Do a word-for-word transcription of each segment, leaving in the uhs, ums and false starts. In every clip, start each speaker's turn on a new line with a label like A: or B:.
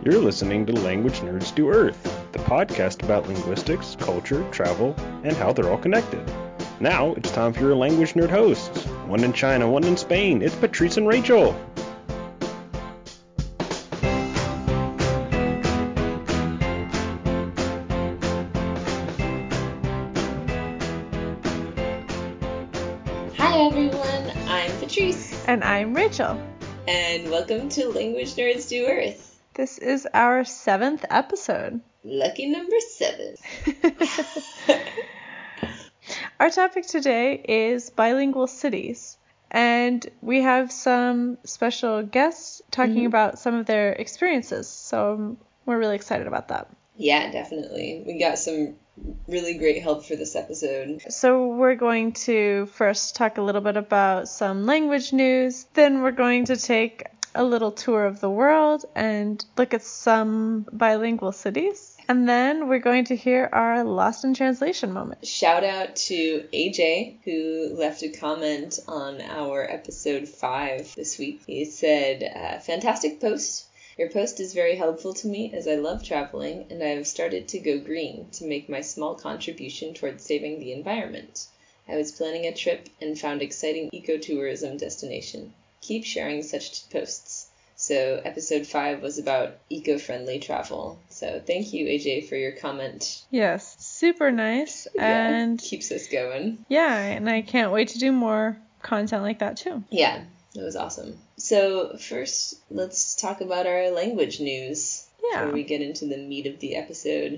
A: You're listening to Language Nerds Do Earth, the podcast about linguistics, culture, travel, and how they're all connected. Now, it's time for your language nerd hosts. One in China, one in Spain. It's Patrice and Rachel.
B: Hi everyone, I'm Patrice.
C: And I'm Rachel.
B: And welcome to Language Nerds Do Earth.
C: This is our seventh episode.
B: Lucky number seven.
C: Our topic today is bilingual cities. And we have some special guests talking mm-hmm. about some of their experiences. So we're really excited about that.
B: Yeah, definitely. We got some really great help for this episode.
C: So we're going to first talk a little bit about some language news. Then we're going to take a little tour of the world and look at some bilingual cities. And then we're going to hear our Lost in Translation moment.
B: Shout out to A J, who left a comment on our episode five this week. He said, uh, fantastic post. Your post is very helpful to me as I love traveling, and I have started to go green to make my small contribution towards saving the environment. I was planning a trip and found exciting ecotourism destination. Keep sharing such posts. So episode five was about eco-friendly travel. So thank you, A J, for your comment.
C: Yes, super nice.
B: Yeah,
C: and
B: keeps us going.
C: Yeah, and I can't wait to do more content like that too.
B: Yeah, that was awesome. So first, let's talk about our language news.
C: Yeah.
B: Before we get into the meat of the episode.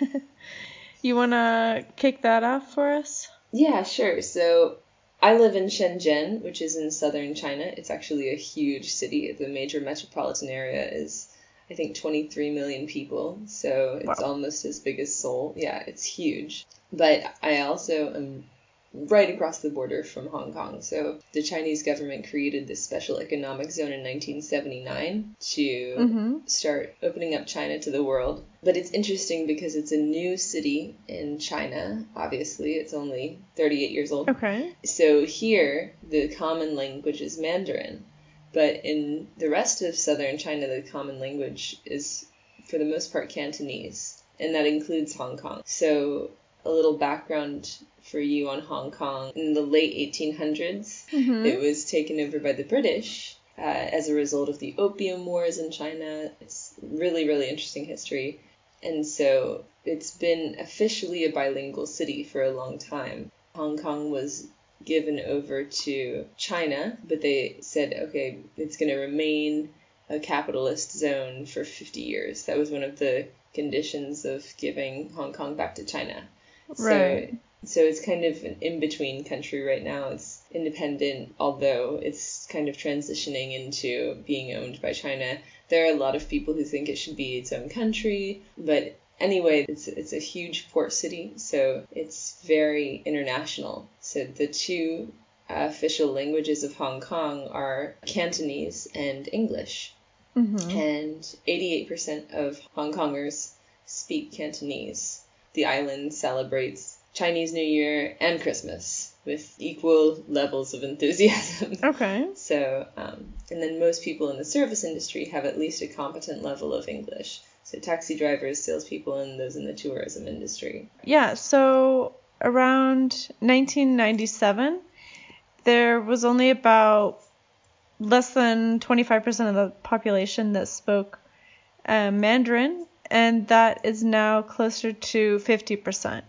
C: You want to kick that off for us?
B: Yeah, sure. So I live in Shenzhen, which is in southern China. It's actually a huge city. The major metropolitan area is, I think, twenty-three million people. So it's
C: Wow.
B: almost as big as Seoul. Yeah, it's huge. But I also am right across the border from Hong Kong. So the Chinese government created this special economic zone in nineteen seventy-nine to
C: mm-hmm.
B: start opening up China to the world. But it's interesting because it's a new city in China. Obviously, it's only thirty-eight years old.
C: Okay.
B: So here, the common language is Mandarin. But in the rest of southern China, the common language is, for the most part, Cantonese. And that includes Hong Kong. So a little background for you on Hong Kong. In the late eighteen hundreds,
C: mm-hmm.
B: it was taken over by the British uh, as a result of the Opium Wars in China. It's really, really interesting history. And so it's been officially a bilingual city for a long time. Hong Kong was given over to China, but they said, okay, it's going to remain a capitalist zone for fifty years. That was one of the conditions of giving Hong Kong back to China.
C: Right.
B: So, so it's kind of an in-between country right now. It's independent, although it's kind of transitioning into being owned by China. There are a lot of people who think it should be its own country, but anyway, it's it's a huge port city, so it's very international. So the two uh, official languages of Hong Kong are Cantonese and English.
C: Mm-hmm.
B: And eighty-eight percent of Hong Kongers speak Cantonese. The island celebrates Chinese New Year and Christmas with equal levels of enthusiasm.
C: Okay.
B: So, um, and then most people in the service industry have at least a competent level of English. So taxi drivers, salespeople, and those in the tourism industry.
C: Yeah, so around nineteen ninety-seven, there was only about less than twenty-five percent of the population that spoke uh, Mandarin, and that is now closer to fifty percent.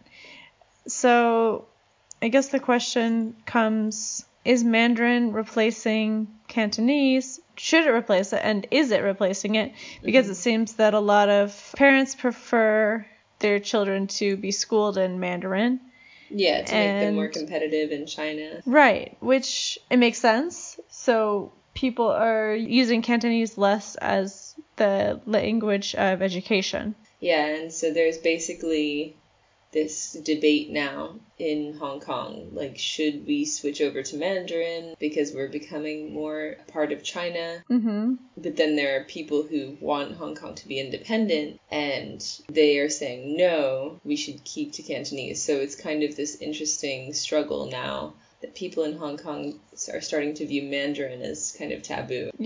C: So I guess the question comes, is Mandarin replacing Cantonese? Should it replace it? And is it replacing it? Because mm-hmm. it seems that a lot of parents prefer their children to be schooled in Mandarin.
B: Yeah, to
C: and,
B: make them more competitive in China.
C: Right, which it makes sense. So people are using Cantonese less as the language of education.
B: Yeah, and so there's basically this debate now in Hong Kong, like, should we switch over to Mandarin because we're becoming more part of China?
C: Mm-hmm.
B: But then there are people who want Hong Kong to be independent, and they are saying, no, we should keep to Cantonese. So it's kind of this interesting struggle now that people in Hong Kong are starting to view Mandarin as kind of taboo.
C: Yeah.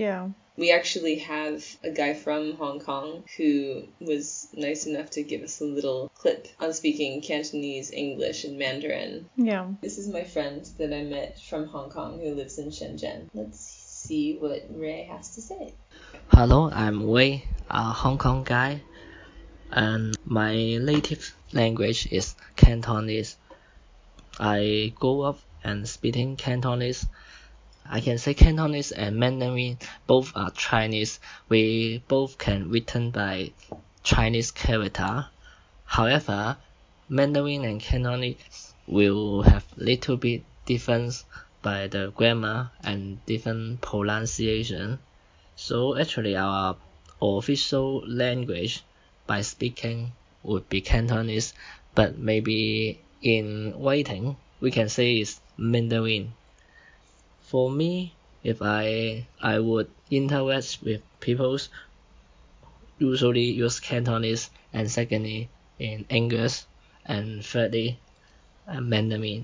B: We actually have a guy from Hong Kong who was nice enough to give us a little clip on speaking Cantonese, English, and Mandarin.
C: Yeah.
B: This is my friend that I met from Hong Kong who lives in Shenzhen. Let's see what Ray has to say.
D: Hello, I'm Wei, a Hong Kong guy, and my native language is Cantonese. I grew up and speaking Cantonese. I can say Cantonese and Mandarin both are Chinese. We both can written by Chinese character. However, Mandarin and Cantonese will have little bit difference by the grammar and different pronunciation. So actually our official language by speaking would be Cantonese, but maybe in writing we can say it's Mandarin. For me, if I I would interact with people, usually use Cantonese, and secondly in English, and thirdly uh, Mandarin.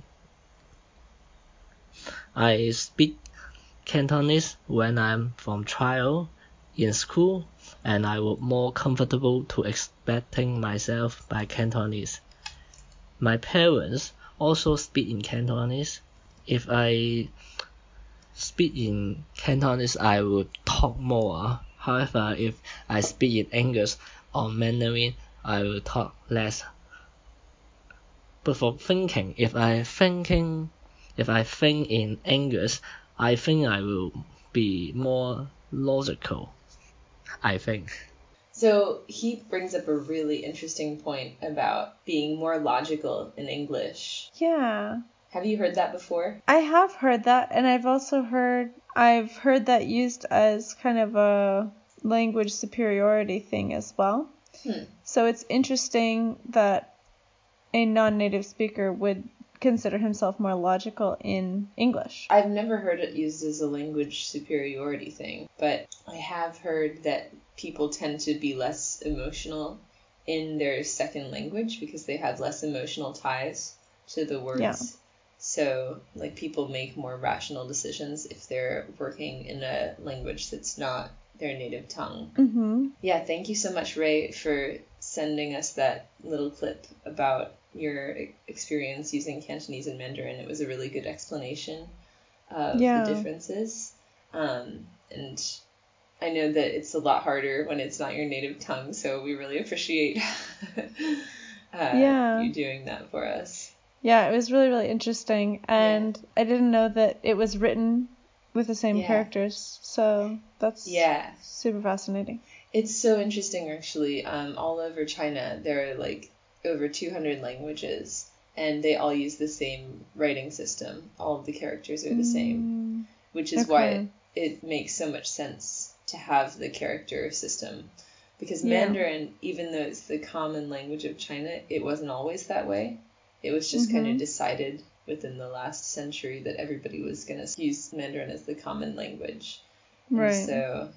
D: I speak Cantonese when I'm from trial in school, and I was more comfortable to expressing myself by Cantonese. My parents also speak in Cantonese. If I speak in Cantonese, I would talk more. However, if I speak in English or Mandarin, I will talk less. But for thinking, if I thinking, if I think in English, I think I will be more logical. I think.
B: So he brings up a really interesting point about being more logical in English.
C: Yeah.
B: Have you heard that before?
C: I have heard that, and I've also heard I've heard that used as kind of a language superiority thing as well.
B: Hmm.
C: So it's interesting that a non-native speaker would consider himself more logical in English.
B: I've never heard it used as a language superiority thing, but I have heard that people tend to be less emotional in their second language because they have less emotional ties to the words.
C: Yeah.
B: So, like, people make more rational decisions if they're working in a language that's not their native tongue.
C: Mm-hmm.
B: Yeah, thank you so much, Ray, for sending us that little clip about your experience using Cantonese and Mandarin. It was a really good explanation of
C: Yeah.
B: the differences. Um, and I know that it's a lot harder when it's not your native tongue, so we really appreciate uh,
C: Yeah.
B: you doing that for us.
C: Yeah, it was really, really interesting. And yeah. I didn't know that it was written with the same
B: Yeah.
C: characters. So that's
B: yeah.
C: super fascinating.
B: It's so interesting, actually. Um, all over China, there are like over two hundred languages, and they all use the same writing system. All of the characters are the
C: mm.
B: same, which is
C: okay.
B: why it, it makes so much sense to have the character system. Because
C: yeah.
B: Mandarin, even though it's the common language of China, it wasn't always that way. It was just
C: mm-hmm.
B: kind of decided within the last century that everybody was going to use Mandarin as the common language.
C: Right.
B: And so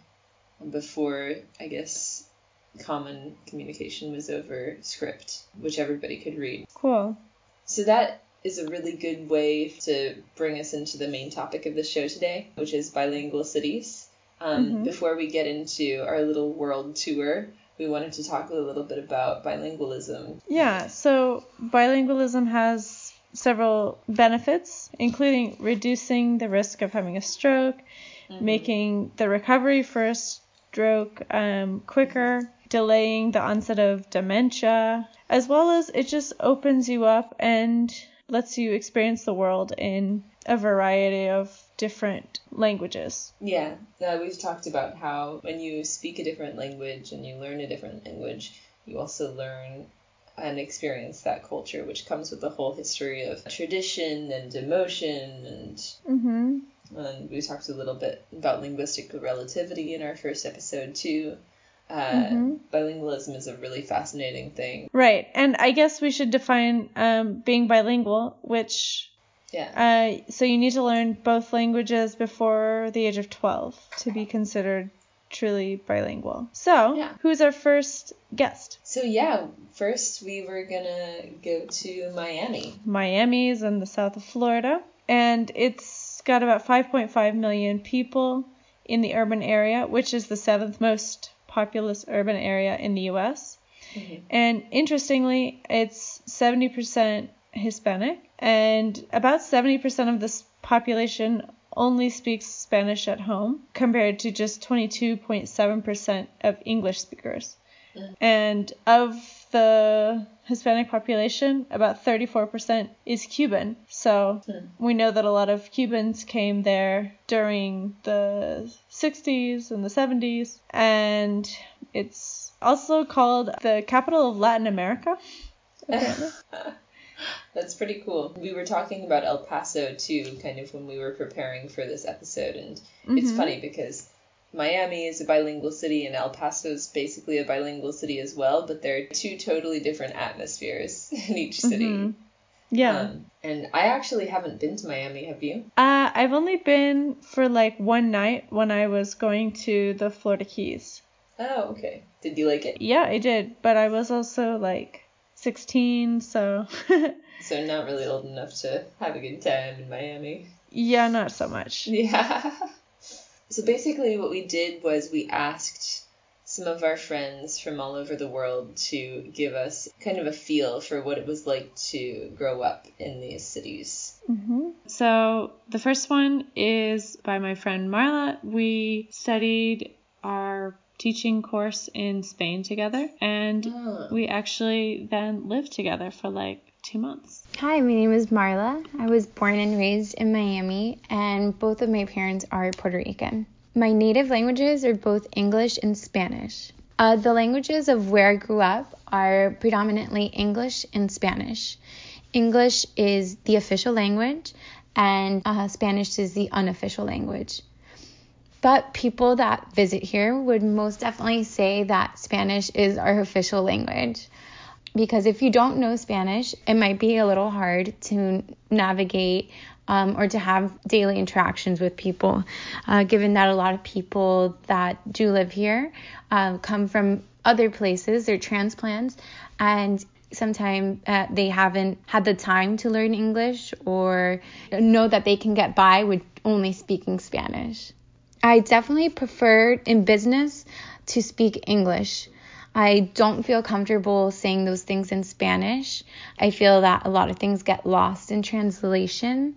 B: before, I guess, common communication was over script, which everybody could read.
C: Cool.
B: So that is a really good way to bring us into the main topic of the show today, which is bilingual cities. Um,
C: mm-hmm.
B: Before we get into our little world tour, we wanted to talk a little bit about bilingualism.
C: Yeah, so bilingualism has several benefits, including reducing the risk of having a stroke, mm-hmm. making the recovery for a stroke um, quicker, mm-hmm. delaying the onset of dementia, as well as it just opens you up and lets you experience the world in a variety of different languages.
B: Yeah, uh, we've talked about how when you speak a different language and you learn a different language, you also learn and experience that culture, which comes with the whole history of tradition and emotion. And,
C: mm-hmm.
B: and we talked a little bit about linguistic relativity in our first episode, too. Uh,
C: mm-hmm.
B: Bilingualism is a really fascinating thing.
C: Right, and I guess we should define um, being bilingual, which...
B: Yeah.
C: Uh, so you need to learn both languages before the age of twelve to be considered truly bilingual. So,
B: yeah.
C: Who's our first guest?
B: So, yeah, first we were going to go to Miami.
C: Miami's in the south of Florida, and it's got about five point five million people in the urban area, which is the seventh most populous urban area in the U S. Mm-hmm. And interestingly, it's seventy percent Hispanic, and about seventy percent of this population only speaks Spanish at home, compared to just twenty-two point seven percent of English speakers. Mm. And of the Hispanic population, about thirty-four percent is Cuban. So mm. we know that a lot of Cubans came there during the sixties and the seventies, and it's also called the capital of Latin America, apparently.
B: That's pretty cool. We were talking about El Paso, too, kind of when we were preparing for this episode, and mm-hmm. it's funny because Miami is a bilingual city and El Paso is basically a bilingual city as well, but they're two totally different atmospheres in each city.
C: Mm-hmm. Yeah.
B: Um, and I actually haven't been to Miami, have you?
C: Uh, I've only been for like one night when I was going to the Florida Keys.
B: Oh, okay. Did you like it?
C: Yeah, I did, but I was also like sixteen, so...
B: So not really old enough to have a good time in Miami.
C: Yeah, not so much.
B: Yeah. So basically what we did was we asked some of our friends from all over the world to give us kind of a feel for what it was like to grow up in these cities.
C: Mm-hmm. So the first one is by my friend Marla. We studied our teaching course in Spain together, and oh. we actually then lived together for like two months.
E: Hi, my name is Marla. I was born and raised in Miami, and both of my parents are Puerto Rican. My native languages are both English and Spanish. Uh, the languages of where I grew up are predominantly English and Spanish. English is the official language, and uh, Spanish is the unofficial language. But people that visit here would most definitely say that Spanish is our official language. Because if you don't know Spanish, it might be a little hard to navigate um, or to have daily interactions with people, uh, given that a lot of people that do live here uh, come from other places, they're transplants, and sometimes uh, they haven't had the time to learn English or know that they can get by with only speaking Spanish. I definitely prefer in business to speak English. I don't feel comfortable saying those things in Spanish. I feel that a lot of things get lost in translation.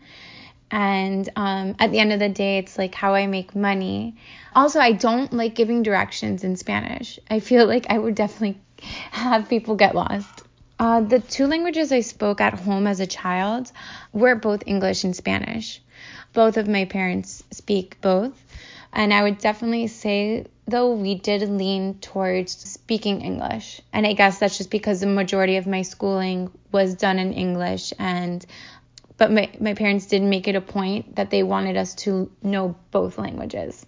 E: And um, at the end of the day, it's like how I make money. Also, I don't like giving directions in Spanish. I feel like I would definitely have people get lost. Uh, the two languages I spoke at home as a child were both English and Spanish. Both of my parents speak both. And I would definitely say, though, we did lean towards speaking English. And I guess that's just because the majority of my schooling was done in English. And but my, my parents did make it a point that they wanted us to know both languages.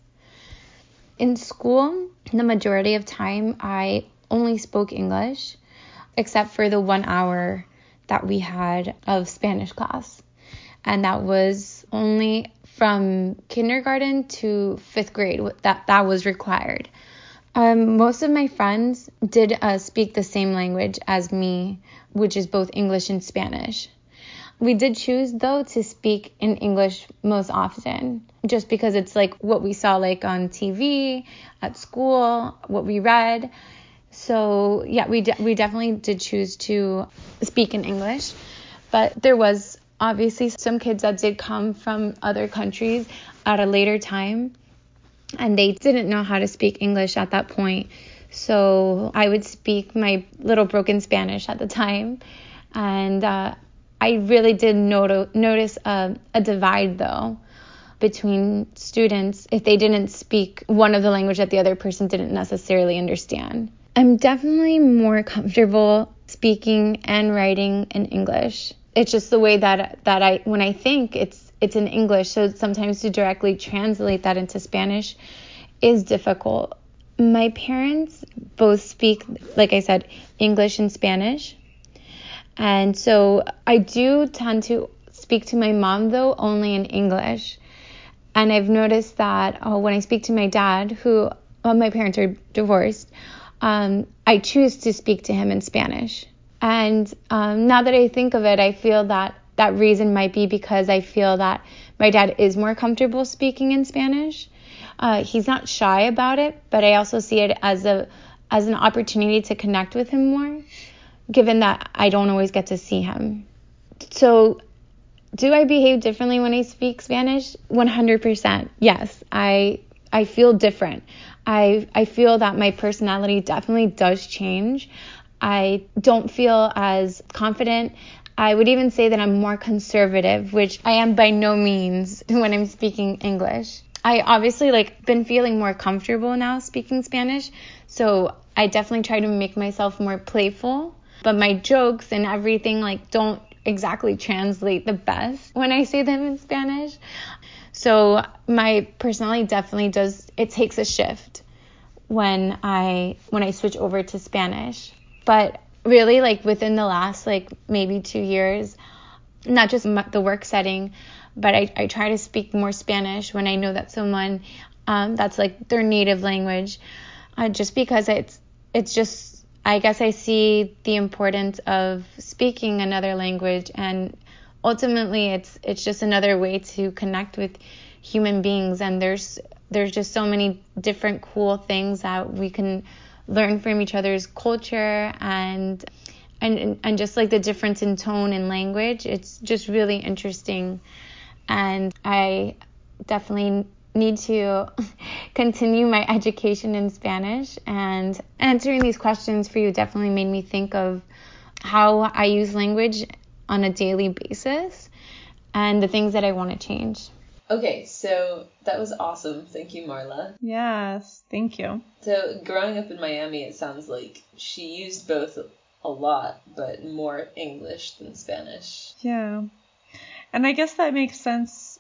E: In school, the majority of time, I only spoke English, except for the one hour that we had of Spanish class. And that was only from kindergarten to fifth grade, that that was required. Um, most of my friends did uh, speak the same language as me, which is both English and Spanish. We did choose, though, to speak in English most often, just because it's like what we saw like on T V, at school, what we read. So yeah, we de- we definitely did choose to speak in English, but there was obviously some kids that did come from other countries at a later time, and they didn't know how to speak English at that point. So I would speak my little broken Spanish at the time, and uh, I really did not- notice a, a divide, though, between students if they didn't speak one of the language that the other person didn't necessarily understand. I'm definitely more comfortable speaking and writing in English. It's just the way that that I when I think it's it's in English, so sometimes to directly translate that into Spanish is difficult. My parents both speak, like I said, English and Spanish. And so I do tend to speak to my mom, though, only in English. And I've noticed that oh, when I speak to my dad, who well, my parents are divorced, um, I choose to speak to him in Spanish. And um, now that I think of it, I feel that that reason might be because I feel that my dad is more comfortable speaking in Spanish. Uh, he's not shy about it, but I also see it as a as an opportunity to connect with him more, given that I don't always get to see him. So, do I behave differently when I speak Spanish? one hundred percent. Yes, I I feel different. I I feel that my personality definitely does change. I don't feel as confident. I would even say that I'm more conservative, which I am by no means when I'm speaking English. I obviously like been feeling more comfortable now speaking Spanish, so I definitely try to make myself more playful, but my jokes and everything like don't exactly translate the best when I say them in Spanish. So my personality definitely does, it takes a shift when I when I switch over to Spanish. But really, like within the last like maybe two years, not just the work setting, but I, I try to speak more Spanish when I know that someone um, that's like their native language, uh, just because it's it's just, I guess I see the importance of speaking another language, and ultimately it's it's just another way to connect with human beings, and there's there's just so many different cool things that we can learn from each other's culture, and and and just like the difference in tone and language. It's just really interesting, and I definitely need to continue my education in Spanish, and answering these questions for you definitely made me think of how I use language on a daily basis and the things that I want to change.
B: Okay, so that was awesome. Thank you, Marla.
C: Yes, thank you.
B: So growing up in Miami, it sounds like she used both a lot, but more English than Spanish.
C: Yeah. And I guess that makes sense,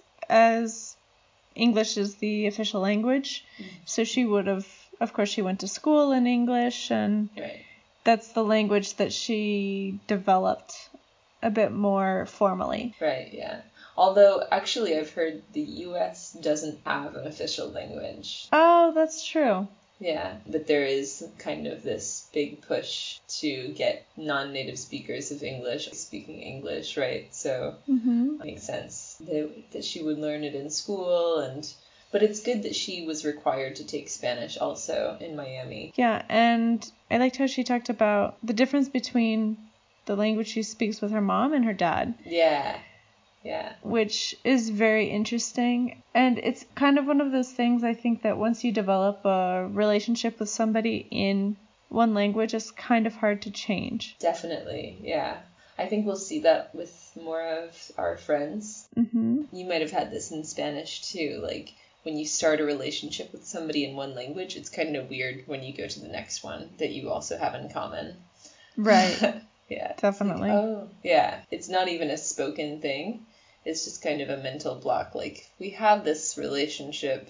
C: as English is the official language. Mm-hmm. So she would have, of course, she went to school in English, and
B: right.
C: That's the language that she developed a bit more formally.
B: Right, yeah. Although, actually, I've heard the U S doesn't have an official language.
C: Oh, that's true.
B: Yeah, but there is kind of this big push to get non-native speakers of English speaking English, right? So
C: mm-hmm.
B: it makes sense that, that she would learn it in school, and but it's good that she was required to take Spanish also in Miami.
C: Yeah, and I liked how she talked about the difference between the language she speaks with her mom and her dad.
B: Yeah. Yeah.
C: Which is very interesting. And it's kind of one of those things, I think, that once you develop a relationship with somebody in one language, it's kind of hard to change.
B: Definitely, yeah. I think we'll see that with more of our friends.
C: Mm-hmm.
B: You might have had this in Spanish too. Like, when you start a relationship with somebody in one language, it's kind of weird when you go to the next one that you also have in common.
C: Right.
B: Yeah.
C: Definitely.
B: Like, oh, yeah. It's not even a spoken thing. It's just kind of a mental block. Like, we have this relationship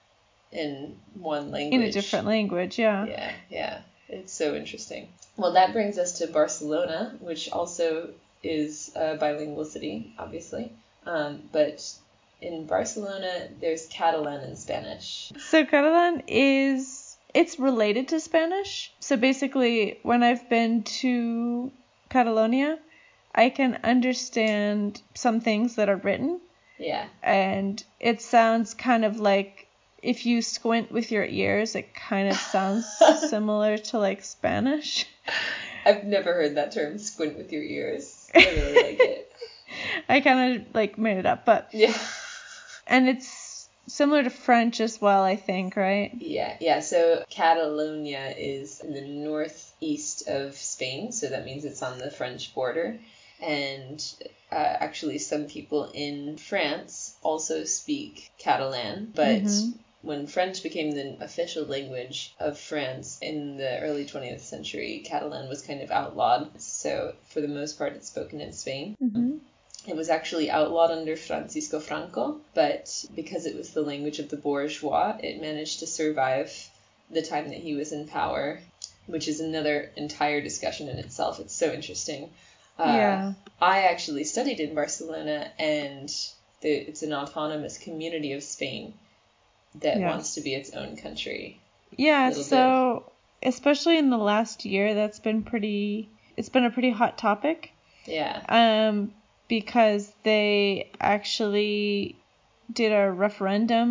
B: in one language.
C: In a different language, yeah.
B: Yeah, yeah. It's so interesting. Well, that brings us to Barcelona, which also is a bilingual city, obviously. Um, but in Barcelona, there's Catalan and Spanish.
C: So Catalan is, it's related to Spanish. So basically, when I've been to Catalonia, I can understand some things that are written.
B: Yeah.
C: And it sounds kind of like, if you squint with your ears, it kind of sounds similar to like Spanish.
B: I've never heard that term, squint with your ears. I really like it.
C: I kind of like made it up, but
B: yeah.
C: And it's similar to French as well, I think, right?
B: Yeah, yeah. So Catalonia is in the northeast of Spain, so that means it's on the French border. And uh, actually, some people in France also speak Catalan, but mm-hmm. when French became the official language of France in the early twentieth century, Catalan was kind of outlawed. So for the most part, it's spoken in Spain.
C: Mm-hmm.
B: It was actually outlawed under Francisco Franco, but because it was the language of the bourgeois, it managed to survive the time that he was in power, which is another entire discussion in itself. It's so interesting. Uh,
C: yeah.
B: I actually studied in Barcelona, and the, it's an autonomous community of Spain that yes. wants to be its own country.
C: Yeah, so bit. especially in the last year, that's been pretty, it's been a pretty hot topic.
B: Yeah.
C: Um, because they actually did a referendum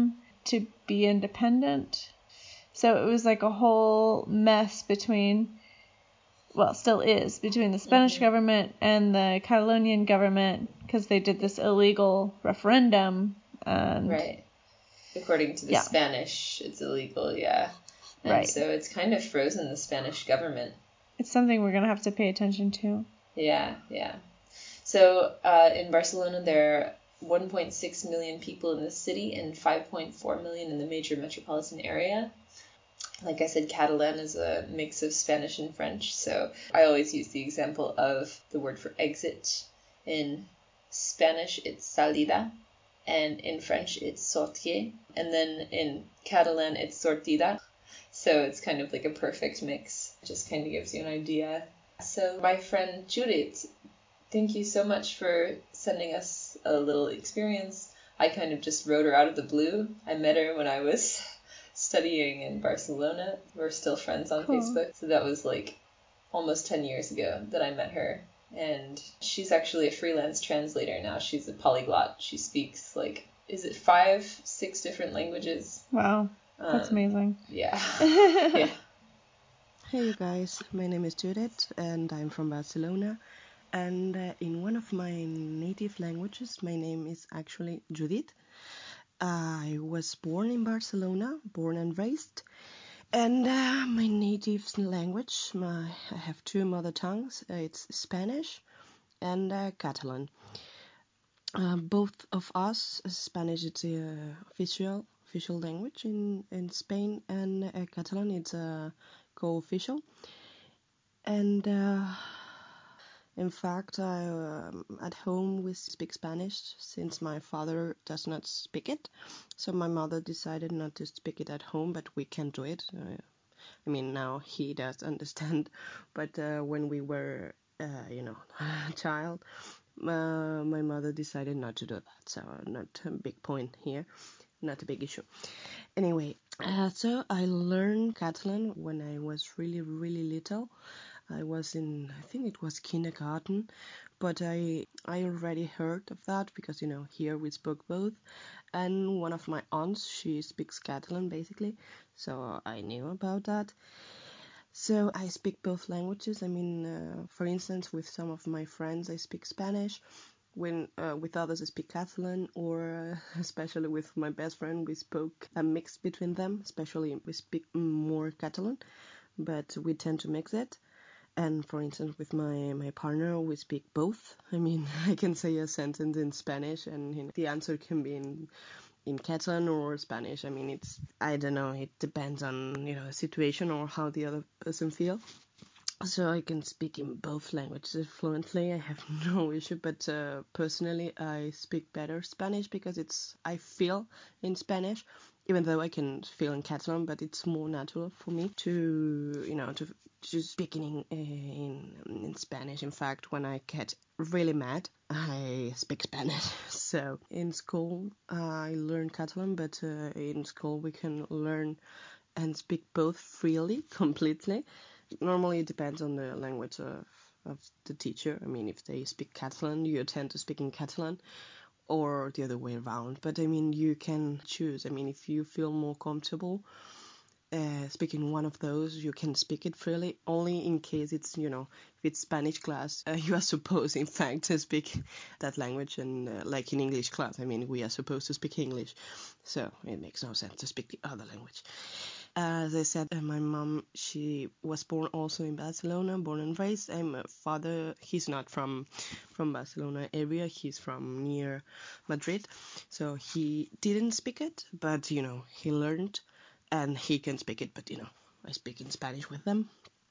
C: to be independent. So it was like a whole mess between, well, still is, between the Spanish mm-hmm. government and the Catalonian government, because they did this illegal referendum. And
B: right. According to the yeah. Spanish, it's illegal, yeah. And right. so it's kind of frozen the Spanish government.
C: It's something we're going to have to pay attention to.
B: Yeah, yeah. So uh, in Barcelona, there are one point six million people in the city and five point four million in the major metropolitan area. Like I said, Catalan is a mix of Spanish and French, so I always use the example of the word for exit. In Spanish, it's salida, and in French, it's sortir, and then in Catalan, it's sortida. So it's kind of like a perfect mix. It just kind of gives you an idea. So my friend Judith, thank you so much for sending us a little experience. I kind of just wrote her out of the blue. I met her when I was studying in Barcelona. We're still friends on cool. Facebook. So that was like almost ten years ago that I met her. And she's actually a freelance translator now. She's a polyglot. She speaks like, is it five, six different languages?
C: Wow. That's um, amazing.
B: Yeah. yeah.
F: Hey you guys, my name is Judith and I'm from Barcelona. And uh, in one of my native languages, my name is actually Judith. I was born in Barcelona, born and raised. And uh, my native language, my, I have two mother tongues. Uh, it's Spanish and uh, Catalan. Uh, both of us, Spanish is the uh, official official language in, in Spain, and uh, Catalan is uh, co-official. And uh, in fact, I, um, at home we speak Spanish since my father does not speak it. So my mother decided not to speak it at home, but we can do it. Uh, I mean, now he does understand, but uh, when we were, uh, you know, a child, uh, my mother decided not to do that. So not a big point here, not a big issue. Anyway, uh, so I learned Catalan when I was really, really little. I was in, I think it was kindergarten, but I I already heard of that because, you know, here we spoke both. And one of my aunts, she speaks Catalan basically, so I knew about that. So I speak both languages. I mean, uh, for instance, with some of my friends, I speak Spanish. When uh, with others, I speak Catalan, or uh, especially with my best friend, we spoke a mix between them. Especially, we speak more Catalan, but we tend to mix it. And for instance, with my, my partner, we speak both. I mean, I can say a sentence in Spanish and you know, the answer can be in in Catalan or Spanish. I mean, it's, I don't know, it depends on, you know, the situation or how the other person feels. So I can speak in both languages fluently. I have no issue, but uh, personally, I speak better Spanish because it's, I feel in Spanish, even though I can feel in Catalan, but it's more natural for me to, you know, to to speak in in in Spanish. In fact, when I get really mad, I speak Spanish. So in school, uh, I learned Catalan, but uh, in school we can learn and speak both freely, completely. Normally it depends on the language of, of the teacher. I mean, if they speak Catalan, you tend to speak in Catalan, or the other way around. But I mean, you can choose. I mean, if you feel more comfortable uh, speaking one of those, you can speak it freely. Only in case it's, you know, if it's Spanish class, uh, you are supposed, in fact, to speak that language. And uh, like in English class, I mean, we are supposed to speak English. So it makes no sense to speak the other language. As I said, uh, my mom, she was born also in Barcelona, born and raised. And my father, he's not from from Barcelona area. He's from near Madrid. So he didn't speak it, but, you know, he learned and he can speak it. But, you know, I speak in Spanish with them.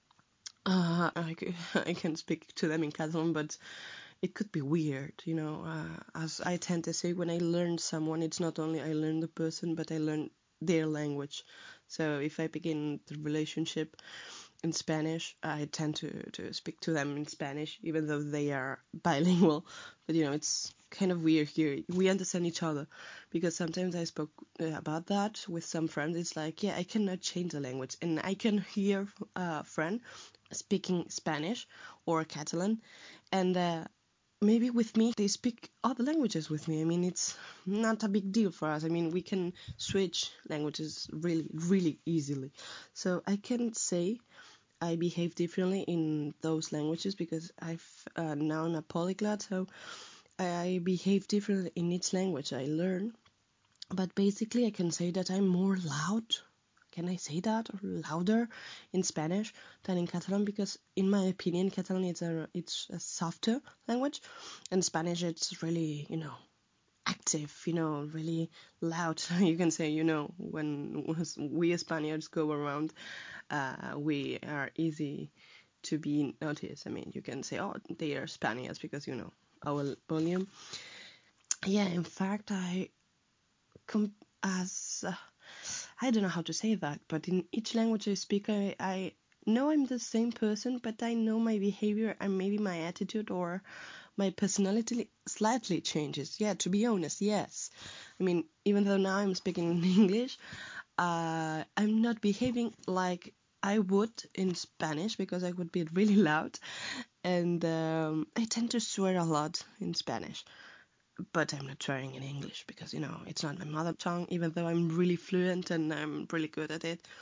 F: Uh, I, I can speak to them in Catalan, but it could be weird, you know. Uh, as I tend to say, when I learn someone, it's not only I learn the person, but I learn their language. So if I begin the relationship in Spanish, I tend to, to speak to them in Spanish, even though they are bilingual. But, you know, it's kind of weird here. We understand each other, because sometimes I spoke uh, about that with some friends. It's like, yeah, I cannot change the language. And I can hear a friend speaking Spanish or Catalan, and uh, maybe with me, they speak other languages with me. I mean, it's not a big deal for us. I mean, we can switch languages really, really easily. So I can say I behave differently in those languages because I've uh, now I'm a polyglot, so I behave differently in each language I learn. But basically, I can say that I'm more loud. Can I say that? Or louder in Spanish than in Catalan, because in my opinion, Catalan is a it's a softer language, and Spanish it's really, you know, active, you know, really loud. You can say, you know, when we Spaniards go around, uh, we are easy to be noticed. I mean, you can say, oh, they are Spaniards because, you know, our volume. Yeah, in fact, I com- as uh, I don't know how to say that, but in each language I speak, I, I know I'm the same person, but I know my behavior and maybe my attitude or my personality slightly changes. Yeah, to be honest, yes. I mean, even though now I'm speaking in English, uh, I'm not behaving like I would in Spanish because I would be really loud, and um, I tend to swear a lot in Spanish. But I'm not swearing in English because, you know, it's not my mother tongue, even though I'm really fluent and I'm really good at it.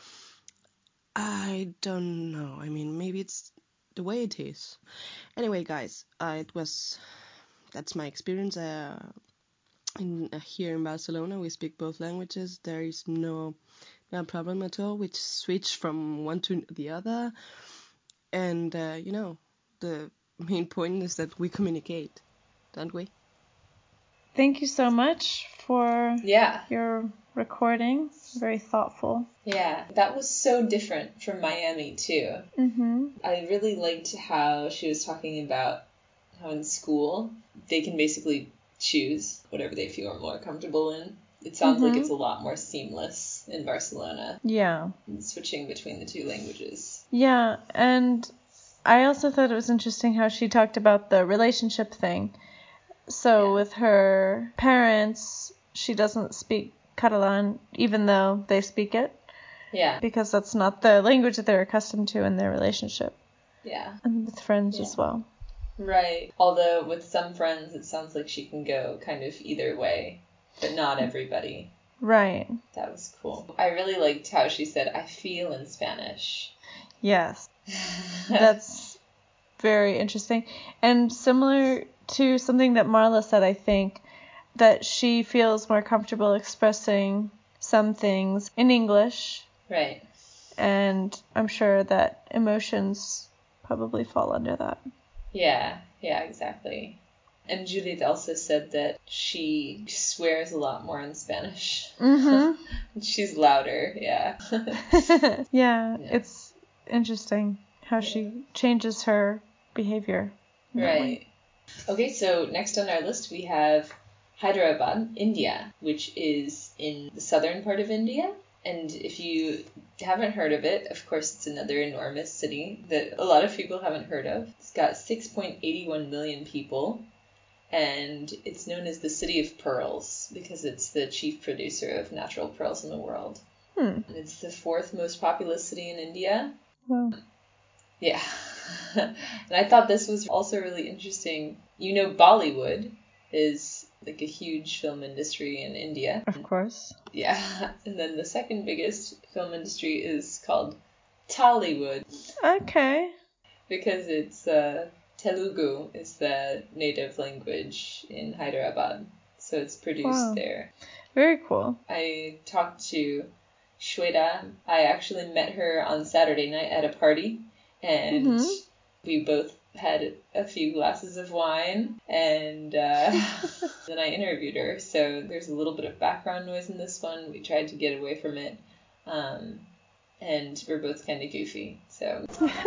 F: I don't know. I mean, maybe it's the way it is. Anyway, guys, uh, it was... That's my experience. Uh, in uh, here in Barcelona, we speak both languages. There is no, no problem at all. We switch from one to the other. And, uh, you know, the main point is that we communicate, don't we?
C: Thank you so much for
B: Yeah.
C: your recording. Very thoughtful.
B: Yeah, that was so different from Miami, too.
C: Mm-hmm.
B: I really liked how she was talking about how in school they can basically choose whatever they feel more comfortable in. It sounds
C: Mm-hmm.
B: like it's a lot more seamless in Barcelona,
C: Yeah.
B: switching between the two languages.
C: Yeah, and I also thought it was interesting how she talked about the relationship thing. So
B: Yeah.
C: with her parents, she doesn't speak Catalan, even though they speak it,
B: Yeah,
C: because that's not the language that they're accustomed to in their relationship.
B: yeah,
C: And with friends
B: Yeah.
C: as well.
B: right. Although with some friends, it sounds like she can go kind of either way, but not everybody.
C: Right.
B: That was cool. I really liked how she said, I feel in Spanish.
C: Yes. That's very interesting. And similar to something that Marla said, I think, that she feels more comfortable expressing some things in English.
B: Right.
C: And I'm sure that emotions probably fall under that.
B: Yeah, yeah, exactly. And Judith also said that she swears a lot more in Spanish.
C: Mm-hmm.
B: She's louder, yeah.
C: yeah,
B: Yeah.
C: it's interesting how
B: Yeah.
C: she changes her behavior. in that way.
B: Right. Okay, so next on our list we have Hyderabad, India, which is in the southern part of India. And if you haven't heard of it, of course, it's another enormous city that a lot of people haven't heard of. It's got six point eight one million people, and it's known as the City of Pearls because it's the chief producer of natural pearls in the world.
C: Hmm.
B: And it's the fourth most populous city in India.
C: Well,
B: Yeah. And I thought this was also really interesting. You know, Bollywood is like a huge film industry in India.
C: of course.
B: Yeah. And then the second biggest film industry is called Tollywood
C: Okay.
B: because it's uh, Telugu is the native language in Hyderabad. So it's produced
C: Wow.
B: there.
C: Very cool.
B: I talked to Shweta. I actually met her on Saturday night at a party. And
C: Mhm.
B: we both had a few glasses of wine, and uh, then I interviewed her. So there's a little bit of background noise in this one. We tried to get away from it, um, and we're both kind of goofy. So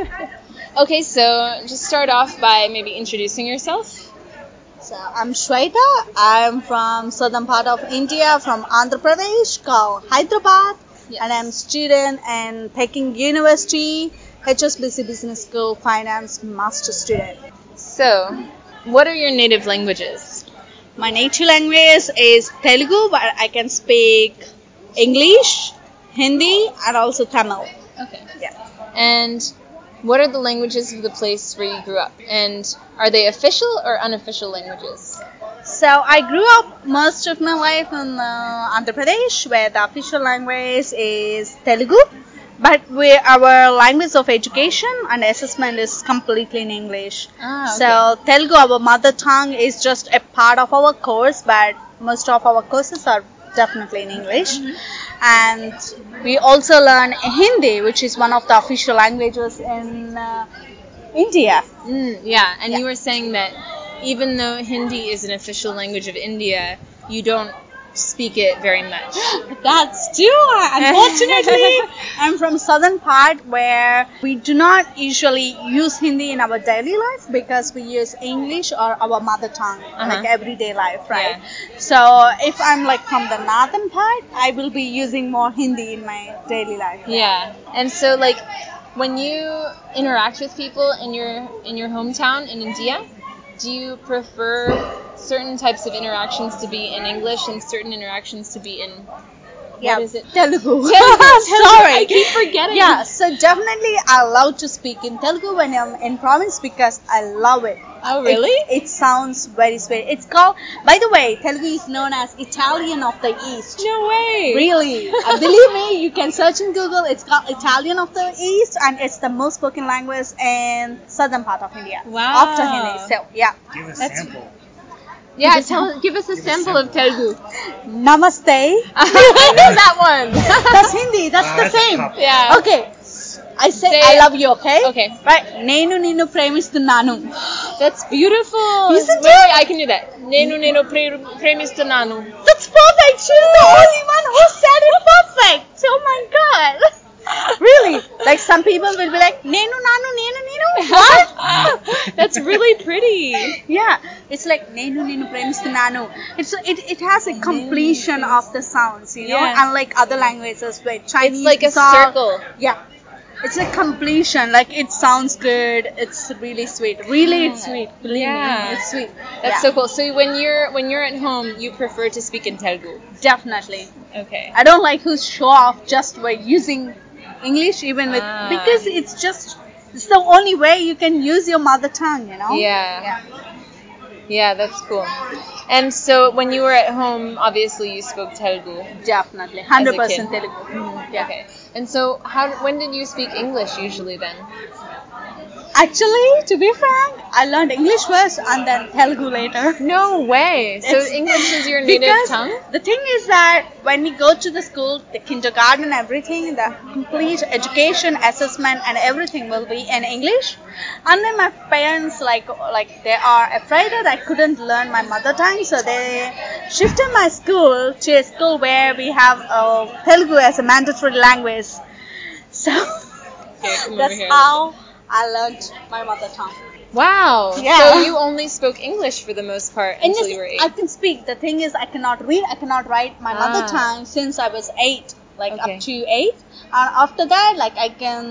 G: Okay, so just start off by maybe introducing yourself.
H: So I'm Shweta. I'm from southern part of India, from Andhra Pradesh, called Hyderabad,
G: Yes.
H: and I'm student in Peking University, H S B C Business School Finance Master student.
G: So, what are your native languages?
H: My native language is Telugu, but I can speak English, Hindi, and also Tamil.
G: Okay.
H: Yeah.
G: And What are the languages of the place where you grew up? And are they official or unofficial languages?
H: So I grew up most of my life in uh, Andhra Pradesh, where the official language is Telugu. But we, our language of education and assessment is completely in English.
G: Ah, okay.
H: So Telugu, our mother tongue, is just a part of our course, but most of our courses are definitely in English. And we also learn Hindi, which is one of the official languages in uh, India.
G: Mm, yeah, and
H: Yeah.
G: you were saying that even though Hindi is an official language of India, you don't speak it very much.
H: That's true. Unfortunately, I'm from southern part where we do not usually use Hindi in our daily life because we use English or our mother tongue,
G: Uh-huh.
H: like everyday life, right?
G: Yeah.
H: So if I'm like from the northern part, I will be using more Hindi in my daily life.
G: Yeah, and so like when you interact with people in your in your hometown in India, do you prefer certain types of interactions to be in English and certain interactions to be in
H: Yeah,
G: what is it?
H: Telugu.
G: Telugu.
H: Sorry.
G: I keep forgetting.
H: Yeah, so definitely I love to speak in Telugu when I'm in province because I love it.
G: Oh, really?
H: It, it sounds very sweet. It's called, by the way, Telugu is known as Italian of the East.
G: No way.
H: Really. Uh, believe me, you can search in Google. It's called Italian of the East, and it's the most spoken language in southern part of India.
G: Wow.
H: After Hindi. So, yeah.
I: Give a
G: That's-
I: sample.
G: Yeah, tell give us a sample of Telugu.
H: Namaste.
G: I know that one.
H: That's Hindi. That's
I: Ah,
H: the
I: that's a
H: same.
I: cop.
G: Yeah.
H: Okay. I say,
G: Say
H: I
G: it.
H: love you, okay?
G: Okay.
H: Right. Nenu ninu premistunnanu.
G: That's beautiful.
H: Isn't
G: wait,
H: it?
G: Wait, I can do that. Nenu nenu pre- premistunnanu.
H: That's perfect. She's the only one who said it perfect. Oh my god. Really? Like some people will be like, Nenu nanu nenu ninu. What?
G: That's really pretty.
H: Yeah. It's like Nenu ninu premistunnanu. It's it, it has a completion of the sounds, you know,
G: Yeah.
H: unlike other languages where Chinese
G: It's like a
H: it's all-
G: circle.
H: Yeah. It's a completion. Like it sounds good. It's really sweet. Really, it's sweet. Believe
G: Yeah.
H: me, it's sweet.
G: That's
H: Yeah.
G: so cool. So when you're when you're at home, you prefer to speak in Telugu.
H: Definitely.
G: Okay.
H: I don't like who show off just by using English, even with
G: Ah.
H: because it's just it's the only way you can use your mother tongue. You know.
G: Yeah.
H: Yeah.
G: Yeah, that's cool. And so when you were at home, obviously you spoke Telugu.
H: Definitely. Hundred
G: As a
H: percent
G: kid.
H: Telugu. Yeah.
G: Okay. And so how when did you speak English usually then?
H: Actually, to be frank, I learned English first and then Telugu later.
G: No way. So
H: It's-
G: English is your native
H: because
G: tongue?
H: the thing is that when we go to the school, the kindergarten, everything, the complete education, assessment, and everything will be in English. And then my parents, like, like they are afraid that I couldn't learn my mother tongue, so they shifted my school to a school where we have uh, Telugu as a mandatory language. So
G: Okay, come over
H: that's
G: here.
H: how I learned my mother tongue.
G: Wow.
H: Yeah.
G: So you only spoke English for the most part
H: And
G: until
H: yes,
G: you were
H: I
G: eight.
H: can speak. The thing is, I cannot read. I cannot write my mother
G: Ah.
H: tongue since I was eight, like
G: Okay.
H: up to eight. And after that, like I can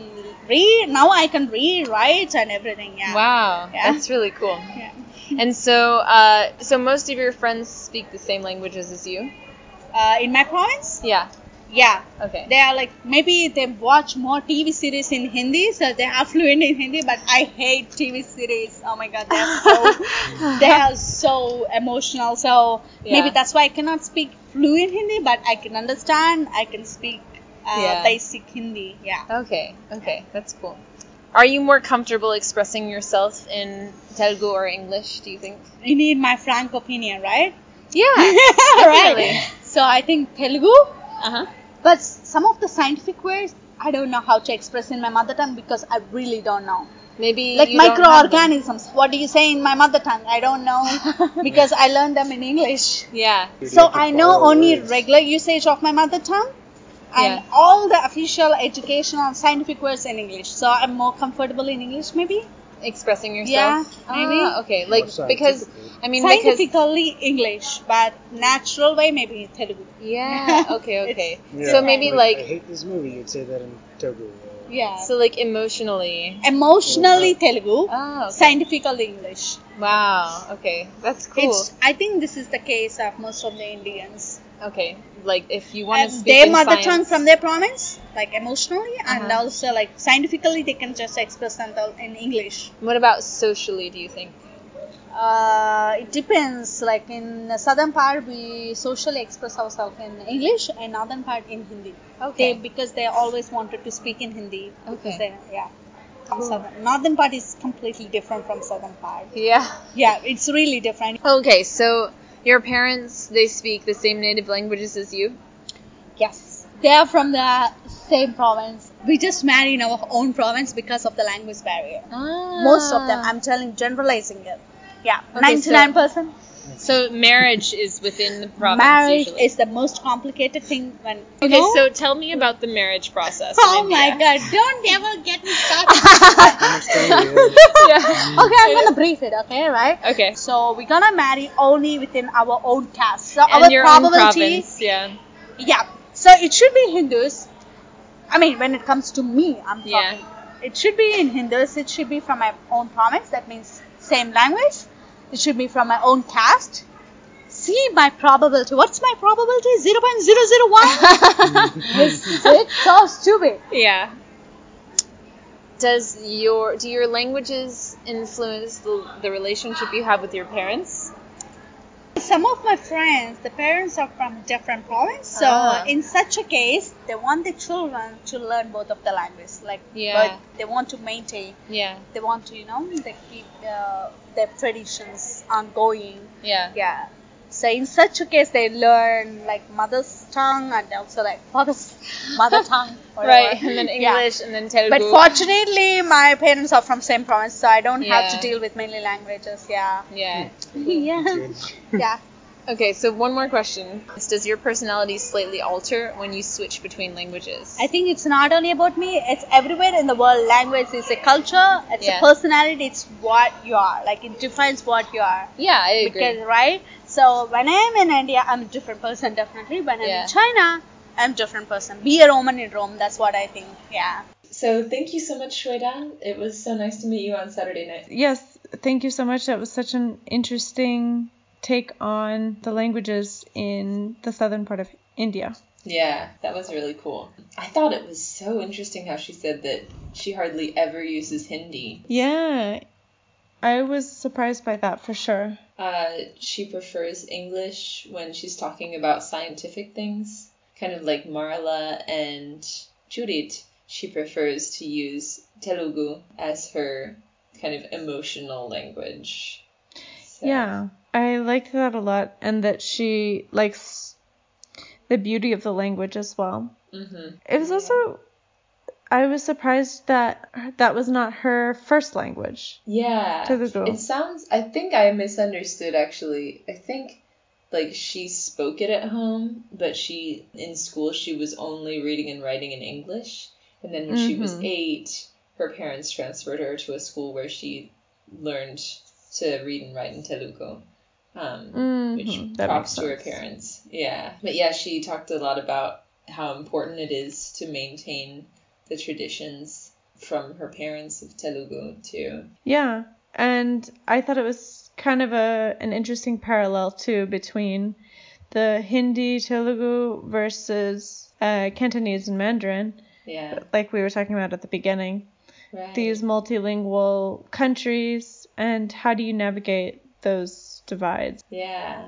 H: read. Now I can read, write, and everything. Yeah.
G: Wow.
H: Yeah.
G: That's really cool.
H: Yeah.
G: And so uh so most of your friends speak the same languages as you?
H: Uh, in my province,
G: Yeah.
H: yeah,
G: Okay.
H: they are like maybe they watch more T V series in Hindi, so they are fluent in Hindi. But I hate T V series. Oh my god, they are so they are so emotional. So maybe
G: Yeah.
H: that's why I cannot speak fluent Hindi, but I can understand. I can speak uh,
G: Yeah.
H: basic Hindi. Yeah.
G: Okay. Okay. That's cool. Are you more comfortable expressing yourself in Telugu or English, do you think?
H: You need my frank opinion, right?
G: Yeah.
H: Right. So I think Telugu.
G: Uh-huh.
H: But some of the scientific words, I don't know how to express in my mother tongue because I really don't know.
G: Maybe
H: Like
G: you don't have them.
H: microorganisms. What do you say in my mother tongue? I don't know because I learned them in English.
G: Yeah.
H: So I know only regular usage of my mother tongue and
G: Yeah.
H: all the official educational scientific words in English. So I'm more comfortable in English maybe.
G: Expressing yourself?
H: Yeah, maybe.
G: Ah, okay. Like
I: Or
G: because
I: scientifically.
G: I mean because
H: Scientifically English, but natural way maybe Telugu.
G: yeah, okay, okay.
I: Yeah.
G: So maybe
I: I
G: like
I: hate this movie. You'd say that in Telugu. Uh,
H: Yeah.
G: so like emotionally.
H: Emotionally Telugu,
G: Ah, okay.
H: scientifically English.
G: Wow. Okay. That's cool.
H: It's, I think this is the case of most of the Indians.
G: Okay. Like if you want to
H: And
G: speak
H: their
G: in
H: mother
G: science,
H: tongue from their province, like emotionally, and
G: Uh-huh.
H: also like scientifically they can just express themselves in English.
G: What about socially, do you think?
H: Uh, it depends. Like in the southern part, we socially express ourselves in English, and northern part in Hindi.
G: Okay.
H: They, because they always wanted to speak in Hindi.
G: Okay.
H: Because they, yeah. in Southern. Northern part is completely different from southern part.
G: Yeah.
H: Yeah, it's really different.
G: Okay, so your parents, they speak the same native languages as you?
H: Yes. They are from the same province. We just marry in our own province because of the language barrier.
G: Ah.
H: Most of them. I'm telling, generalizing it. Yeah,
G: Okay,
H: ninety-nine percent.
G: So marriage is within the province
H: Marriage
G: usually.
H: is the most complicated thing when you
G: Okay,
H: know?
G: so tell me about the marriage process.
H: Oh
G: in
H: my
G: India.
H: god, don't ever get me started.
I: How much time do you have?
G: Yeah.
H: Okay, I'm gonna brief it, okay, right?
G: Okay.
H: So we're gonna marry only within our own caste. So
G: And
H: our
G: your own
H: probability,
G: province, yeah.
H: yeah. So it should be Hindus. I mean, when it comes to me, I'm talking.
G: Yeah.
H: It should be in Hindus. It should be from my own province. That means same language. It should be from my own caste. See my probability. What's my probability? zero point zero zero one? It's so stupid.
G: Yeah. Does your do your languages influence the, the relationship you have with your parents?
H: Some of my friends, the parents are from different province, so
G: Ah.
H: in such a case, they want the children to learn both of the languages. Like,
G: Yeah.
H: but they want to maintain.
G: Yeah.
H: They want to, you know, they keep uh, their traditions ongoing.
G: Yeah.
H: Yeah. So in such a case, they learn like mother's tongue and also like father's mother tongue. Whatever.
G: Right, and then
H: Yeah.
G: English, and then Telugu.
H: But fortunately, my parents are from same province, so I don't have
G: Yeah.
H: to deal with mainly languages. Yeah.
G: Yeah.
H: Yeah. Yeah.
G: Okay, so one more question. Does your personality slightly alter when you switch between languages?
H: I think it's not only about me, it's everywhere in the world. Language is a culture, it's
G: Yeah.
H: a personality, it's what you are. Like, it defines what you are.
G: Yeah, I agree.
H: Because, right? So, when I'm in India, I'm a different person, definitely. When I'm
G: Yeah.
H: in China, I'm a different person. Be a Roman in Rome, that's what I think. Yeah.
B: So thank you so much, Shweta. It was so nice to meet you on Saturday night.
C: Yes, thank you so much. That was such an interesting take on the languages in the southern part of India.
B: Yeah, that was really cool. I thought it was so interesting how she said that she hardly ever uses Hindi.
C: Yeah, I was surprised by that for sure.
B: Uh, she prefers English when she's talking about scientific things, kind of like Marla and Judith. She prefers to use Telugu as her kind of emotional language. So.
C: Yeah, I liked that a lot, and that she likes the beauty of the language as well.
B: Mm-hmm.
C: It was also, I was surprised that that was not her first language.
B: Yeah.
C: Telugu.
B: It sounds, I think I misunderstood actually. I think like she spoke it at home, but she, in school, she was only reading and writing in English. And then when she was
C: Mhm.
B: eight, her parents transferred her to a school where she learned to read and write in Telugu. Um,
C: Mhm,
B: which
C: that
B: props
C: makes
B: to her
C: sense.
B: parents. Yeah. But yeah, she talked a lot about how important it is to maintain the traditions from her parents of Telugu too.
C: Yeah, and I thought it was kind of a an interesting parallel too between the Hindi, Telugu versus uh, Cantonese and Mandarin,
B: Yeah.
C: like we were talking about at the beginning.
B: Right.
C: These multilingual countries, and how do you navigate those divides?
B: Yeah.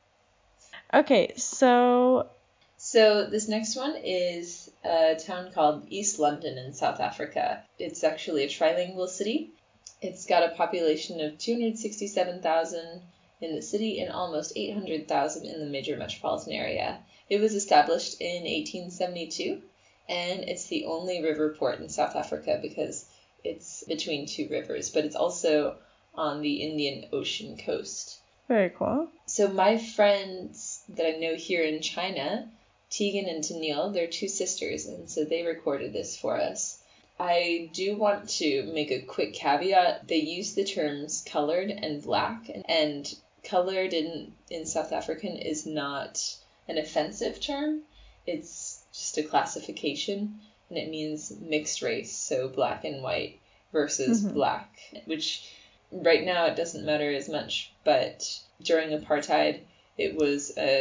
C: Okay, so
B: So this next one is a town called East London in South Africa. It's actually a trilingual city. It's got a population of two hundred sixty-seven thousand in the city and almost eight hundred thousand in the major metropolitan area. It was established in eighteen seventy-two, and it's the only river port in South Africa because it's between two rivers, but it's also on the Indian Ocean coast.
C: very cool.
B: So my friends that I know here in China, Tegan and Tennille, they're two sisters, and so they recorded this for us. I do want to make a quick caveat. They use the terms colored and black, and colored in, in South African is not an offensive term. It's just a classification, and it means mixed race, so black and white versus
C: Mhm.
B: black, which right now it doesn't matter as much, but during apartheid it was a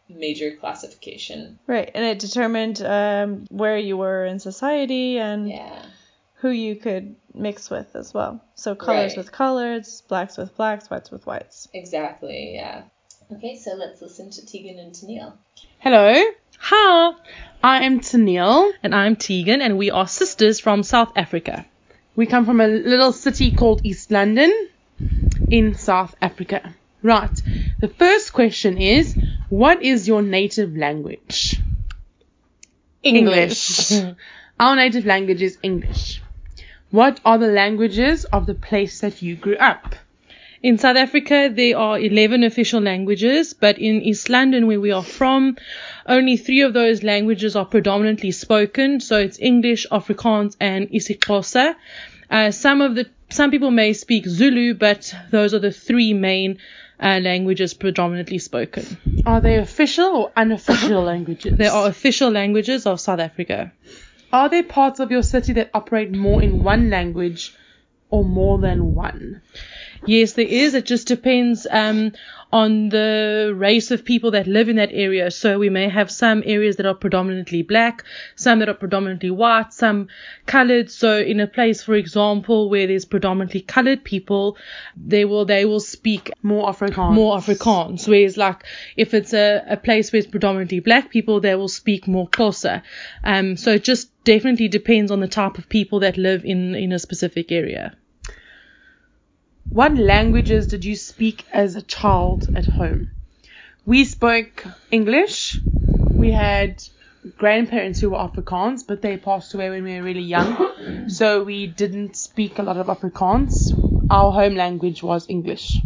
B: major classification.
C: Right, and it determined um, where you were in society and
B: Yeah.
C: who you could mix with as well. So colors
B: Right.
C: with colors, blacks with blacks, whites with whites.
B: Exactly, yeah. Okay, so let's listen to Tegan and Tennille.
J: Hello. Hi. I am Tennille. And I'm Tegan, and we are sisters from South Africa. We come from a little city called East London in South Africa. Right. The first question is, what is your native language? English. Our native language is English. What are the languages of the place that you grew up?
K: In South Africa, there are eleven official languages, but in East London, where we are from, only three of those languages are predominantly spoken. So it's English, Afrikaans, and isiXhosa. Uh, some of the some people may speak Zulu, but those are the three main uh, languages predominantly spoken.
J: Are they official or unofficial languages?
K: They are official languages of South Africa.
J: Are there parts of your city that operate more in one language or more than one?
K: Yes, there is. It just depends um, on the race of people that live in that area. So we may have some areas that are predominantly black, some that are predominantly white, some colored. So in a place, for example, where there's predominantly colored people, they will they will speak
J: more Afrikaans.
K: More Afrikaans. Whereas like if it's a, a place where it's predominantly black people, they will speak more Xhosa. Um, so it just definitely depends on the type of people that live in, in a specific area.
J: What languages did you speak as a child at home? We spoke English. We had grandparents who were Afrikaans, but they passed away when we were really young. So we didn't speak a lot of Afrikaans. Our home language was English.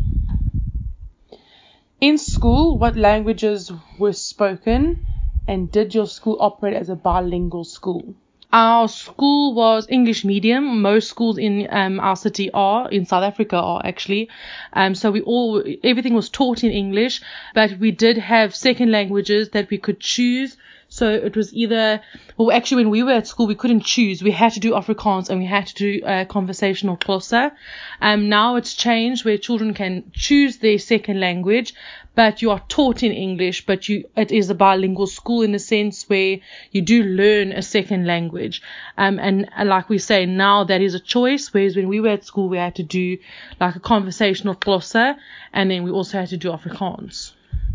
J: In school, what languages were spoken? And did your school operate as a bilingual school?
K: Our school was English medium. Most schools in um, our city are, in South Africa are actually. Um, so we all, everything was taught in English, but we did have second languages that we could choose. So it was either, well, actually when we were at school, we couldn't choose. We had to do Afrikaans and we had to do uh, conversational Xhosa. Um, now it's changed where children can choose their second language, but you are taught in English, but you, it is a bilingual school in the sense where you do learn a second language. Um, and, and like we say, now that is a choice, whereas when we were at school, we had to do like a conversational Xhosa, and then we also had to do Afrikaans.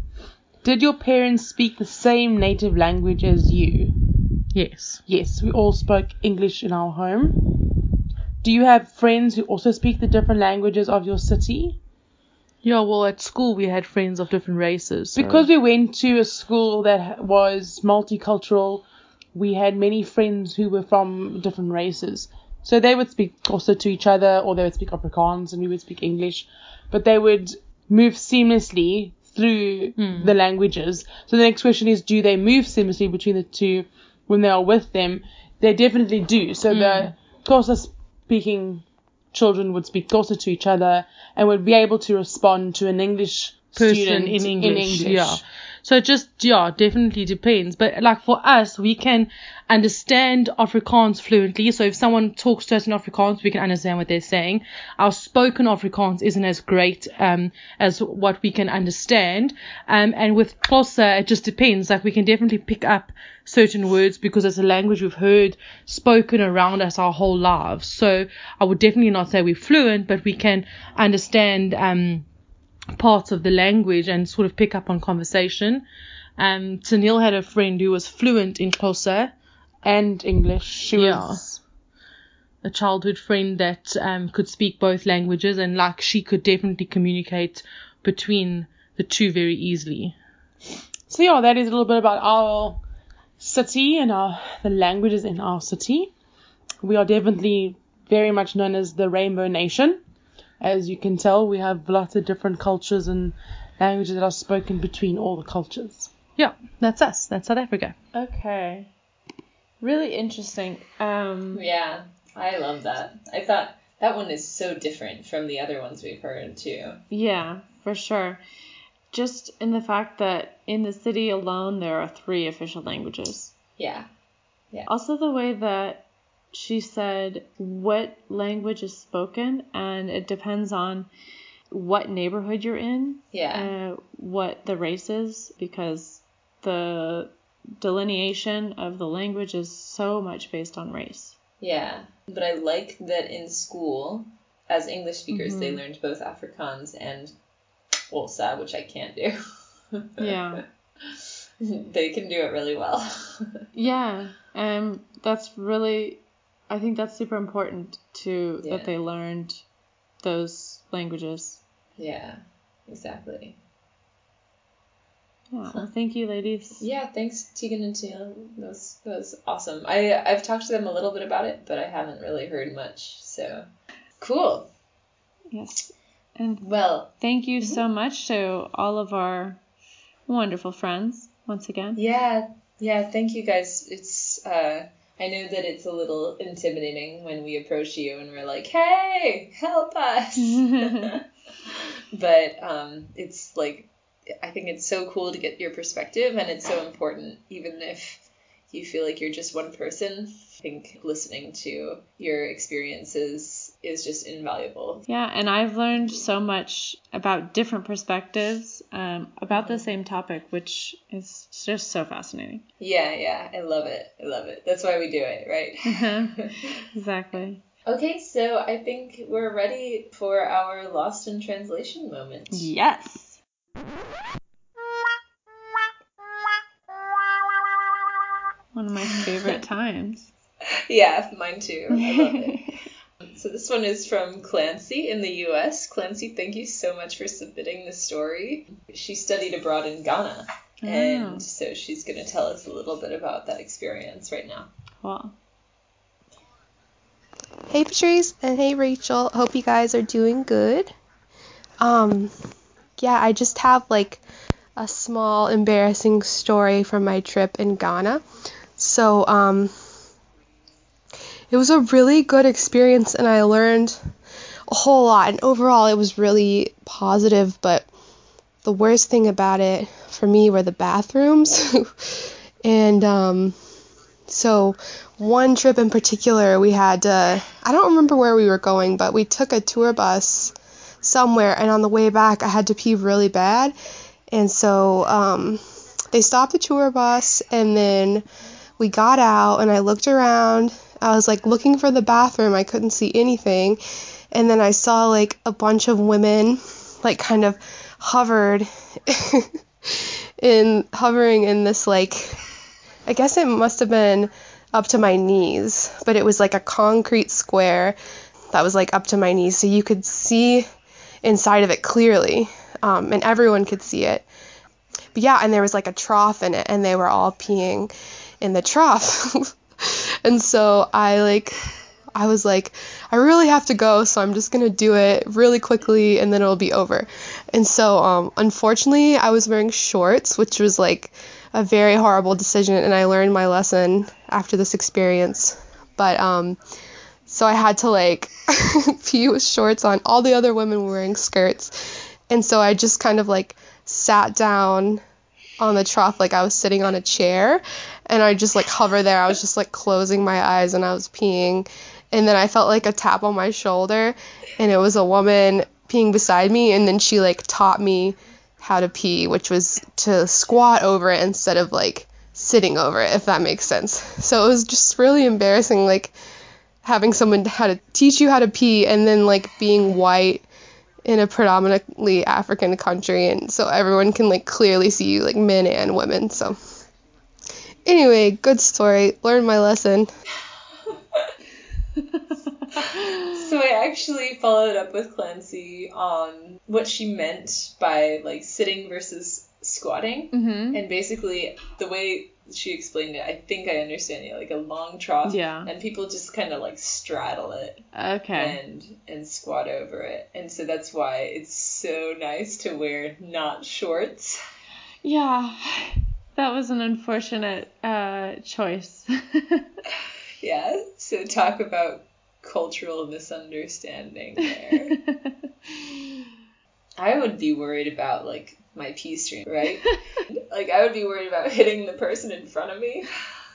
J: Did your parents speak the same native language as you?
K: Yes.
J: Yes, we all spoke English in our home. Do you have friends who also speak the different languages of your city?
K: Yeah, well, at school we had friends of different races. So.
J: Because we went to a school that was multicultural, we had many friends who were from different races. So they would speak also to each other, or they would speak Afrikaans and we would speak English. But they would move seamlessly through mm. the languages. So the next question is, do they move seamlessly between the two when they are with them? They definitely do. So mm. the Xhosa speaking children would speak Xhosa to each other and would be able to respond to an English
K: person
J: student
K: in English.
J: in English.
K: Yeah. So it just, yeah, definitely depends. But like for us, we can understand Afrikaans fluently. So if someone talks to us in Afrikaans, we can understand what they're saying. Our spoken Afrikaans isn't as great um, as what we can understand. Um, and with Xhosa, it just depends. Like we can definitely pick up certain words because it's a language we've heard spoken around us our whole lives. So I would definitely not say we're fluent, but we can understand um parts of the language and sort of pick up on conversation. Um, Tennille had a friend who was fluent in Xhosa
J: and English. She
K: yeah.
J: was
K: a childhood friend that um, could speak both languages, and like she could definitely communicate between the two very easily.
J: So yeah, that is a little bit about our city and our the languages in our city. We are definitely very much known as the Rainbow Nation. As you can tell, we have lots of different cultures and languages that are spoken between all the cultures.
K: Yeah, that's us. That's South Africa.
C: Okay. Really interesting. Um,
B: yeah, I love that. I thought that one is so different from the other ones we've heard, too.
C: Yeah, for sure. Just in the fact that in the city alone, there are three official languages.
B: Yeah. Yeah.
C: Also, the way that she said what language is spoken, and it depends on what neighborhood you're in.
B: Yeah.
C: Uh, what the race is, because the delineation of the language is so much based on race.
B: Yeah, but I like that in school, as English speakers,
C: Mhm.
B: they learned both Afrikaans and Xhosa, which I can't do.
C: Yeah.
B: They can do it really well.
C: Yeah, um, that's really, I think that's super important too,
B: Yeah.
C: that they learned those languages.
B: Yeah, exactly.
C: Yeah, well, thank you, ladies.
B: Yeah, thanks, Tegan and Tina. That was, that was awesome. I, I've talked to them a little bit about it, but I haven't really heard much, so cool.
C: Yes. And
B: Well,
C: thank you so much to all of our wonderful friends once again.
B: yeah, yeah, thank you guys. It's, uh, I know that it's a little intimidating when we approach you and we're like, hey, help us. But um, it's like, I think it's so cool to get your perspective, and it's so important, even if you feel like you're just one person. I think listening to your experiences is just invaluable.
C: Yeah, and I've learned so much about different perspectives um, about the same topic, which is just so fascinating.
B: Yeah, yeah, I love it. I love it. That's why we do it, right?
C: Exactly.
B: Okay, so I think we're ready for our Lost in Translation moment.
C: Yes. One of my favorite times.
B: Yeah, mine too. I love it. So this one is from Clancy in the U S. Clancy, thank you so much for submitting the story. She studied abroad in Ghana,
C: Oh.
B: and so she's going to tell us a little bit about that experience right now.
C: Cool.
L: Hey Patrice and hey Rachel, hope you guys are doing good. Um, yeah, I just have like a small embarrassing story from my trip in Ghana. So, um, it was a really good experience and I learned a whole lot, and overall it was really positive, but the worst thing about it for me were the bathrooms. And, um, so one trip in particular, we had, uh, I don't remember where we were going, but we took a tour bus somewhere, and on the way back, I had to pee really bad, and so, um, they stopped the tour bus, and then we got out, and I looked around, I was, like, looking for the bathroom, I couldn't see anything, and then I saw, like, a bunch of women, like, kind of hovered, in, hovering in this, like, I guess it must have been up to my knees, but it was like a concrete square that was like up to my knees, so you could see inside of it clearly, um, and everyone could see it. But yeah, and there was like a trough in it, and they were all peeing in the trough. And so I like, I was like, I really have to go, so I'm just gonna do it really quickly, and then it'll be over. And so, um, unfortunately, I was wearing shorts, which was like a very horrible decision, and I learned my lesson after this experience. But um so I had to like pee with shorts on. All the other women were wearing skirts, and so I just kind of like sat down on the trough like I was sitting on a chair, and I just like hover there. I was just like closing my eyes and I was peeing, and then I felt like a tap on my shoulder, and it was a woman peeing beside me, and then she like taught me how to pee, which was to squat over it instead of like sitting over it, if that makes sense. So it was just really embarrassing, like having someone how to teach you how to pee, and then like being white in a predominantly African country, and so everyone can like clearly see you, like men and women. So anyway, good story, learned my lesson.
B: So I actually followed up with Clancy on what she meant by like sitting versus squatting.
C: Mm-hmm.
B: And basically the way she explained it, I think I understand it, like a long trough.
C: Yeah.
B: And people just kind of like straddle it.
C: Okay.
B: And and squat over it. And so that's why it's so nice to wear not shorts.
C: Yeah. That was an unfortunate uh, choice.
B: Yeah. So talk about cultural misunderstanding there. I would be worried about like my pee stream, right? Like I would be worried about hitting the person in front of me.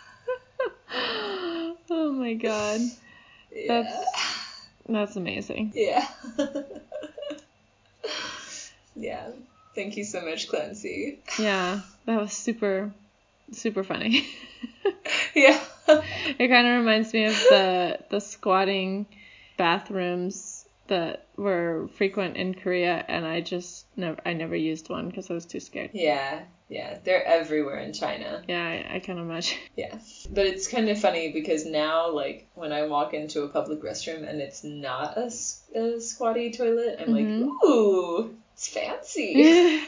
C: Oh my god.
B: Yeah.
C: That's that's amazing.
B: Yeah. Yeah. Thank you so much, Clancy.
C: Yeah, that was super super funny.
B: Yeah.
C: It kind of reminds me of the the squatting bathrooms that were frequent in Korea, and I just never I never used one because I was too scared.
B: Yeah, yeah, they're everywhere in China.
C: Yeah, I, I can imagine.
B: Yeah, but it's kind of funny because now, like, when I walk into a public restroom and it's not a, s- a squatty toilet, I'm
C: Mhm.
B: like, ooh, it's fancy.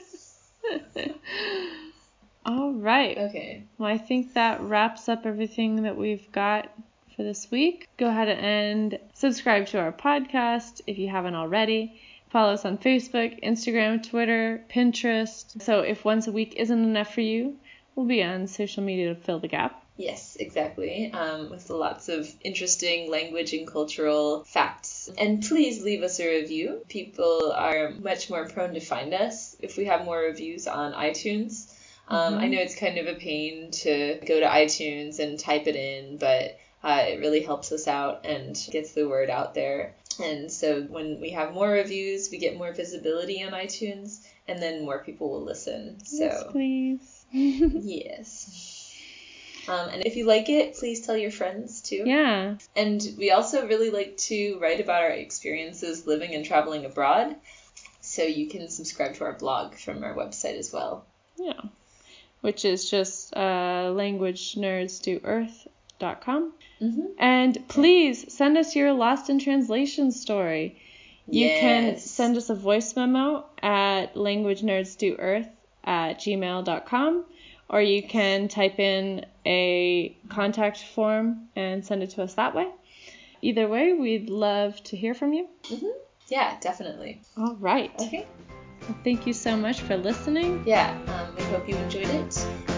C: All right.
B: Okay.
C: Well, I think that wraps up everything that we've got for this week. Go ahead and subscribe to our podcast if you haven't already. Follow us on Facebook, Instagram, Twitter, Pinterest. So if once a week isn't enough for you, we'll be on social media to fill the gap.
B: Yes, exactly. Um, with lots of interesting language and cultural facts. And please leave us a review. People are much more prone to find us if we have more reviews on iTunes. Um,
C: Mhm.
B: I know it's kind of a pain to go to iTunes and type it in, but uh, it really helps us out and gets the word out there. And so when we have more reviews, we get more visibility on iTunes, and then more people will listen. So
C: Yes, please.
B: yes. Um, and if you like it, please tell your friends too.
C: Yeah.
B: And we also really like to write about our experiences living and traveling abroad. So you can subscribe to our blog from our website as well.
C: Yeah. Which is just uh, language nerds do earth dot com.
B: Mm-hmm.
C: And please send us your Lost in Translation story. You can
B: Yes.
C: send us a voice memo at languagenerdsdoearth at gmail dot com, or you can type in a contact form and send it to us that way. Either way, we'd love to hear from you.
B: Mm-hmm. Yeah, definitely.
C: All right.
B: Okay.
C: Well, thank you so much for listening.
B: Yeah, um, we hope you enjoyed it.